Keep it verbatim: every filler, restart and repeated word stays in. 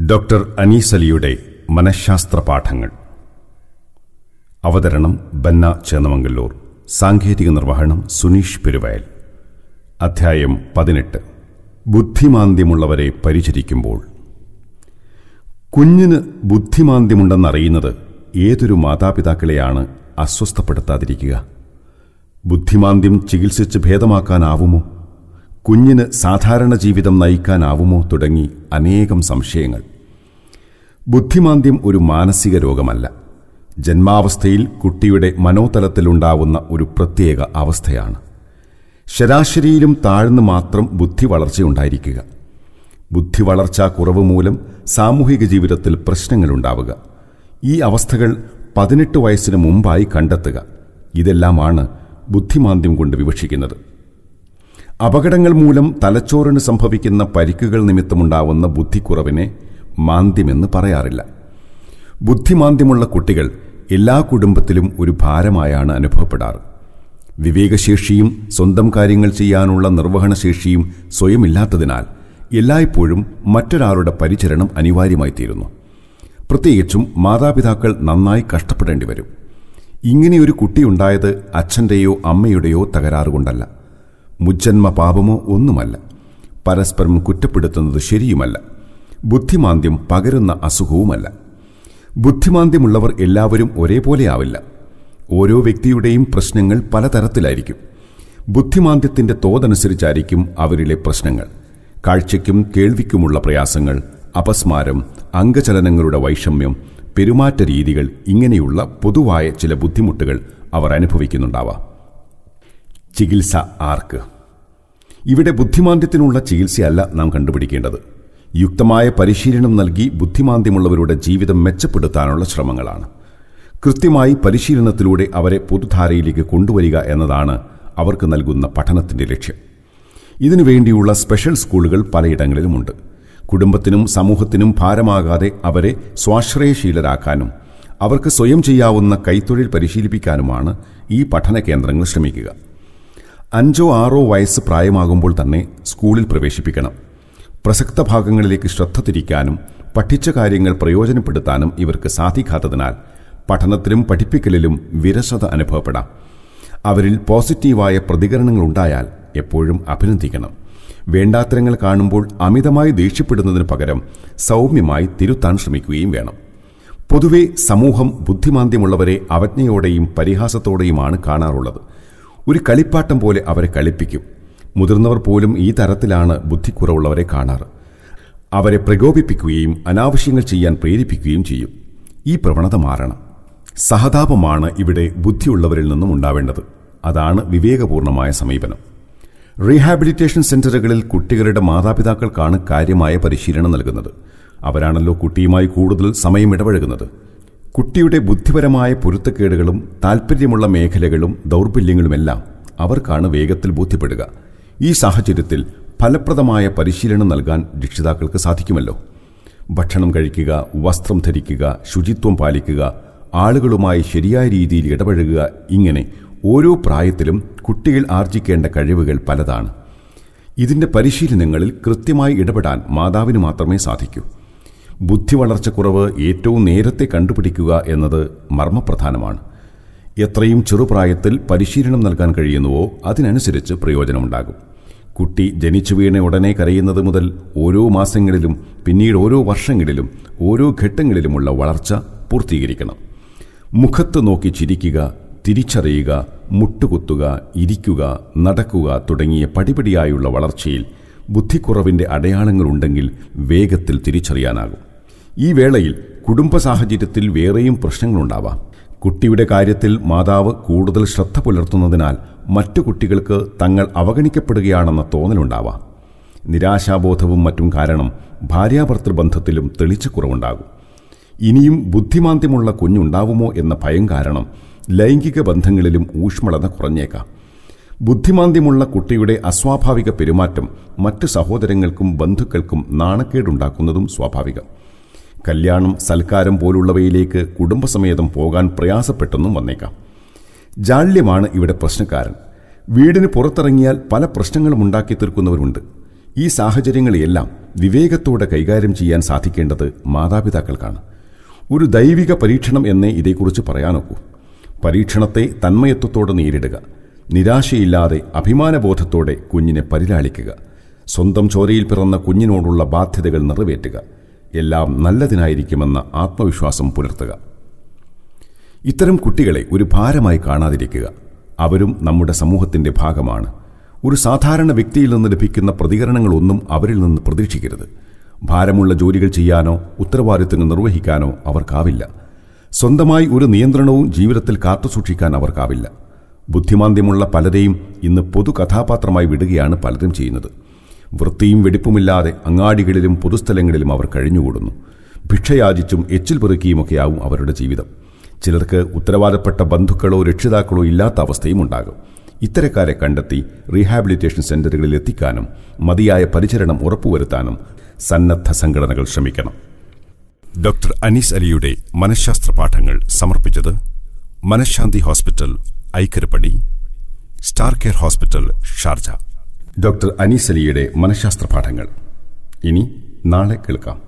Doctor Anees അലിയുടെ മനഃശാസ്ത്ര പാഠങ്ങൾ. അവതരണം ബന്ന ചേന്നമംഗല്ലൂർ. സാങ്കേതിക നിർവഹണം സുനീഷ് പെരുവയൽ. അധ്യായം പതിനെട്ട്. ബുദ്ധിമാന്ദ്യമുള്ളവരെ പരിചരിക്കുമ്പോൾ. കുഞ്ഞിന് ബുദ്ധിമാന്ദ്യമുണ്ടെന്നറിയുന്നത് ഏതൊരു മാതാപിതാക്കളെയാണ് അസ്വസ്ഥപ്പെടുത്താതിരിക്കുക? ബുദ്ധിമാന്ദ്യം ചികിത്സിച്ച് ഭേദമാക്കാനാവുമോ? കുഞ്ഞിന് സാധാരണ ജീവിതം നയിക്കാനാവുമോ? തുടങ്ങി അനേകം സംശയങ്ങൾ. ബുദ്ധിമാന്ദ്യം ഒരു മാനസിക രോഗമല്ല. ജന്മാവസ്ഥയിൽ കുട്ടിയുടെ മനോതലത്തിലുണ്ടാവുന്ന ഒരു പ്രത്യേക അവസ്ഥയാണ്. ശരാശരിയിലും താഴ്ന്നു മാത്രം ബുദ്ധി വളർച്ചയുണ്ടായിരിക്കുക. ബുദ്ധി വളർച്ചാ കുറവ് മൂലം സാമൂഹിക ജീവിതത്തിൽ പ്രശ്നങ്ങളുണ്ടാവുക. ഈ അവസ്ഥകൾ പതിനെട്ട് വയസ്സിന് മുമ്പായി കണ്ടെത്തുക. ഇതെല്ലാമാണ് ബുദ്ധിമാന്ദ്യം കൊണ്ട് വിവക്ഷിക്കുന്നത്. അപകടങ്ങൾ മൂലം തലച്ചോറിന് സംഭവിക്കുന്ന പരിക്കുകൾ നിമിത്തമുണ്ടാവുന്ന ബുദ്ധിക്കുറവിനെ മാന്ദ്യമെന്ന് പറയാറില്ല. ബുദ്ധിമാന്ദ്യമുള്ള കുട്ടികൾ എല്ലാ കുടുംബത്തിലും ഒരു ഭാരമായാണ് അനുഭവപ്പെടാറ്. വിവേകശേഷിയും സ്വന്തം കാര്യങ്ങൾ ചെയ്യാനുള്ള നിർവഹണശേഷിയും സ്വയമില്ലാത്തതിനാൽ എല്ലായ്പ്പോഴും മറ്റൊരാളുടെ പരിചരണം അനിവാര്യമായിത്തീരുന്നു. പ്രത്യേകിച്ചും മാതാപിതാക്കൾ നന്നായി കഷ്ടപ്പെടേണ്ടി വരും. ഇങ്ങനെയൊരു കുട്ടിയുണ്ടായത് അച്ഛൻ്റെയോ അമ്മയുടെയോ തകരാറുകൊണ്ടല്ല, മുജ്ജന്മ പാപമോ ഒന്നുമല്ല. പരസ്പരം കുറ്റപ്പെടുത്തുന്നത് ശരിയുമല്ല. ബുദ്ധിമാന്ദ്യം പകരുന്ന അസുഖവുമല്ല. ബുദ്ധിമാന്ദ്യമുള്ളവർ എല്ലാവരും ഒരേപോലെയാവില്ല. ഓരോ വ്യക്തിയുടെയും പ്രശ്നങ്ങൾ പലതരത്തിലായിരിക്കും. ബുദ്ധിമാന്ദ്യത്തിൻ്റെ തോതനുസരിച്ചായിരിക്കും അവരിലെ പ്രശ്നങ്ങൾ. കാഴ്ചയ്ക്കും കേൾവിക്കുമുള്ള പ്രയാസങ്ങൾ, അപസ്മാരം, അംഗചലനങ്ങളുടെ വൈഷമ്യം, പെരുമാറ്റ രീതികൾ, ഇങ്ങനെയുള്ള പൊതുവായ ചില ബുദ്ധിമുട്ടുകൾ അവർ അനുഭവിക്കുന്നുണ്ടാവാം. ചികിത്സ ആർക്ക്? ഇവിടെ ബുദ്ധിമാന്ദ്യത്തിനുള്ള ചികിത്സയല്ല നാം കണ്ടുപിടിക്കേണ്ടത്. യുക്തമായ പരിശീലനം നൽകി ബുദ്ധിമാന്ദ്യമുള്ളവരുടെ ജീവിതം മെച്ചപ്പെടുത്താനുള്ള ശ്രമങ്ങളാണ്. കൃത്യമായി പരിശീലനത്തിലൂടെ അവരെ പൊതുധാരയിലേക്ക് കൊണ്ടുവരിക എന്നതാണ് അവർക്ക് നൽകുന്ന പഠനത്തിന്റെ ലക്ഷ്യം. ഇതിനുവേണ്ടിയുള്ള സ്പെഷ്യൽ സ്കൂളുകൾ പലയിടങ്ങളിലുമുണ്ട്. കുടുംബത്തിനും സമൂഹത്തിനും ഭാരമാകാതെ അവരെ സ്വാശ്രയശീലരാക്കാനും അവർക്ക് സ്വയം ചെയ്യാവുന്ന കൈത്തൊഴിൽ പരിശീലിപ്പിക്കാനുമാണ് ഈ പഠന കേന്ദ്രങ്ങൾ ശ്രമിക്കുക. അഞ്ചോ ആറോ വയസ്സ് പ്രായമാകുമ്പോൾ തന്നെ സ്കൂളിൽ പ്രവേശിപ്പിക്കണം. പ്രസക്ത ഭാഗങ്ങളിലേക്ക് ശ്രദ്ധ തിരിക്കാനും പഠിച്ച കാര്യങ്ങൾ പ്രയോജനപ്പെടുത്താനും ഇവർക്ക് സാധിക്കാത്തതിനാൽ പഠനത്തിലും പഠിപ്പിക്കലിലും വിരസത അനുഭവപ്പെടാം. അവരിൽ പോസിറ്റീവായ പ്രതികരണങ്ങളുണ്ടായാൽ എപ്പോഴും അഭിനന്ദിക്കണം. വേണ്ടാത്തരങ്ങൾ കാണുമ്പോൾ അമിതമായി ദേഷ്യപ്പെടുന്നതിന് പകരം സൗമ്യമായി തിരുത്താൻ ശ്രമിക്കുകയും വേണം. പൊതുവെ സമൂഹം ബുദ്ധിമാന്ദ്യമുള്ളവരെ അവജ്ഞയോടെയും പരിഹാസത്തോടെയുമാണ് കാണാറുള്ളത്. ഒരു കളിപ്പാട്ടം പോലെ അവരെ കളിപ്പിക്കും. മുതിർന്നവർ പോലും ഈ തരത്തിലാണ് ബുദ്ധിക്കുറവുള്ളവരെ കാണാറ്. അവരെ പ്രകോപിപ്പിക്കുകയും അനാവശ്യങ്ങൾ ചെയ്യാൻ പ്രേരിപ്പിക്കുകയും ചെയ്യും. ഈ പ്രവണത മാറണം. സഹതാപമാണ് ഇവിടെ ബുദ്ധിയുള്ളവരിൽ നിന്നും ഉണ്ടാവേണ്ടത്. അതാണ് വിവേകപൂർണമായ സമീപനം. റീഹാബിലിറ്റേഷൻ സെന്ററുകളിൽ കുട്ടികളുടെ മാതാപിതാക്കൾക്കാണ് കാര്യമായ പരിശീലനം നൽകുന്നത്. അവരാണല്ലോ കുട്ടിയുമായി കൂടുതൽ സമയം ഇടപഴകുന്നത്. കുട്ടിയുടെ ബുദ്ധിപരമായ പൊരുത്തക്കേടുകളും താൽപ്പര്യമുള്ള മേഖലകളും ദൗർബല്യങ്ങളുമെല്ലാം അവർക്കാണ് വേഗത്തിൽ ബോധ്യപ്പെടുക. ഈ സാഹചര്യത്തിൽ ഫലപ്രദമായ പരിശീലനം നൽകാൻ രക്ഷിതാക്കൾക്ക് സാധിക്കുമല്ലോ. ഭക്ഷണം കഴിക്കുക, വസ്ത്രം ധരിക്കുക, ശുചിത്വം പാലിക്കുക, ആളുകളുമായി ശരിയായ രീതിയിൽ ഇടപഴകുക, ഇങ്ങനെ ഓരോ പ്രായത്തിലും കുട്ടികൾ ആർജിക്കേണ്ട കഴിവുകൾ പലതാണ്. ഇതിൻ്റെ പരിശീലനങ്ങളിൽ കൃത്യമായി ഇടപെടാൻ മാതാവിന് മാത്രമേ സാധിക്കൂ. ബുദ്ധി വളർച്ചക്കുറവ് ഏറ്റവും നേരത്തെ കണ്ടുപിടിക്കുക എന്നത് മർമ്മപ്രധാനമാണ്. എത്രയും ചെറുപ്രായത്തിൽ പരിശീലനം നൽകാൻ കഴിയുന്നുവോ അതിനനുസരിച്ച് പ്രയോജനമുണ്ടാകും. കുട്ടി ജനിച്ചു വീണ ഉടനെ കരയുന്നത് മുതൽ ഓരോ മാസങ്ങളിലും പിന്നീട് ഓരോ വർഷങ്ങളിലും ഓരോ ഘട്ടങ്ങളിലുമുള്ള വളർച്ച പൂർത്തീകരിക്കണം. മുഖത്ത് നോക്കി ചിരിക്കുക, തിരിച്ചറിയുക, മുട്ടുകുത്തുക, ഇരിക്കുക, നടക്കുക തുടങ്ങിയ പടിപടിയായുള്ള വളർച്ചയിൽ ബുദ്ധിക്കുറവിൻ്റെ അടയാളങ്ങളുണ്ടെങ്കിൽ വേഗത്തിൽ തിരിച്ചറിയാനാകും. ഈ വേളയിൽ കുടുംബ സാഹചര്യത്തിൽ വേറെയും പ്രശ്നങ്ങളുണ്ടാവാം. കുട്ടിയുടെ കാര്യത്തിൽ മാതാവ് കൂടുതൽ ശ്രദ്ധ പുലർത്തുന്നതിനാൽ മറ്റു കുട്ടികൾക്ക് തങ്ങൾ അവഗണിക്കപ്പെടുകയാണെന്ന തോന്നലുണ്ടാവാം. നിരാശാബോധവും മറ്റും കാരണം ഭാര്യാഭർത്തൃബന്ധത്തിലും തെളിച്ചക്കുറവുണ്ടാകും. ഇനിയും ബുദ്ധിമാന്ദ്യമുള്ള കുഞ്ഞുണ്ടാവുമോ എന്ന ഭയം കാരണം ലൈംഗിക ബന്ധങ്ങളിലും ഊഷ്മളത കുറഞ്ഞേക്കാം. ബുദ്ധിമാന്ദ്യമുള്ള കുട്ടിയുടെ അസ്വാഭാവിക പെരുമാറ്റം മറ്റ് സഹോദരങ്ങൾക്കും ബന്ധുക്കൾക്കും നാണക്കേടുണ്ടാക്കുന്നതും സ്വാഭാവികം. കല്യാണം, സൽക്കാരം പോലുള്ളവയിലേക്ക് കുടുംബസമേതം പോകാൻ പ്രയാസപ്പെട്ടെന്നും വന്നേക്കാം. ജാള്യമാണ് ഇവിടെ പ്രശ്നക്കാരൻ. വീടിന് പുറത്തിറങ്ങിയാൽ പല പ്രശ്നങ്ങളും ഉണ്ടാക്കി തീർക്കുന്നവരുണ്ട്. ഈ സാഹചര്യങ്ങളെയെല്ലാം വിവേകത്തോടെ കൈകാര്യം ചെയ്യാൻ സാധിക്കേണ്ടത് മാതാപിതാക്കൾക്കാണ്. ഒരു ദൈവിക പരീക്ഷണം എന്നേ ഇതേക്കുറിച്ച് പറയാനൊക്കൂ. പരീക്ഷണത്തെ തന്മയത്വത്തോടെ നേരിടുക, നിരാശയില്ലാതെ അഭിമാനബോധത്തോടെ കുഞ്ഞിനെ പരിലാളിക്കുക, സ്വന്തം ചോരയിൽ പിറന്ന കുഞ്ഞിനോടുള്ള ബാധ്യതകൾ നിറവേറ്റുക, എല്ലാം നല്ലതിനായിരിക്കുമെന്ന ആത്മവിശ്വാസം പുലർത്തുക. ഇത്തരം കുട്ടികളെ ഒരു ഭാരമായി കാണാതിരിക്കുക. അവരും നമ്മുടെ സമൂഹത്തിന്റെ ഭാഗമാണ്. ഒരു സാധാരണ വ്യക്തിയിൽ നിന്ന് ലഭിക്കുന്ന പ്രതികരണങ്ങളൊന്നും അവരിൽ നിന്ന് പ്രതീക്ഷിക്കരുത്. ഭാരമുള്ള ജോലികൾ ചെയ്യാനോ ഉത്തരവാദിത്തങ്ങൾ നിർവഹിക്കാനോ അവർക്കാവില്ല. സ്വന്തമായി ഒരു നിയന്ത്രണവും ജീവിതത്തിൽ കാത്തുസൂക്ഷിക്കാൻ അവർക്കാവില്ല. ബുദ്ധിമാന്ദ്യമുള്ള പലരെയും ഇന്ന് പൊതു കഥാപാത്രമായി വിടുകയാണ് പലരും ചെയ്യുന്നത്. വൃത്തിയും വെടിപ്പുമില്ലാതെ അങ്ങാടികളിലും പൊതുസ്ഥലങ്ങളിലും അവർ കഴിഞ്ഞുകൂടുന്നു. ഭിക്ഷയാചിച്ചും എച്ചിൽ പെറുക്കിയുമൊക്കെയാവും അവരുടെ ജീവിതം. ചിലർക്ക് ഉത്തരവാദപ്പെട്ട ബന്ധുക്കളോ രക്ഷിതാക്കളോ ഇല്ലാത്ത അവസ്ഥയും ഉണ്ടാകും. ഇത്തരക്കാരെ കണ്ടെത്തി റീഹാബിലിറ്റേഷൻ സെന്ററുകളിൽ എത്തിക്കാനും മതിയായ പരിചരണം ഉറപ്പുവരുത്താനും സന്നദ്ധ സംഘടനകൾ ശ്രമിക്കണം. ഡോക്ടർ അനീസ് അലിയുടെ മനഃശാസ്ത്ര പാഠങ്ങൾ സമർപ്പിച്ചത് Manashanthi hospital, Aikkarappadi, star care hospital, Sharjah. Doctor Anees അലിയുടെ മനഃശാസ്ത്ര പാഠങ്ങൾ ഇനി നാളെ കേൾക്കാം.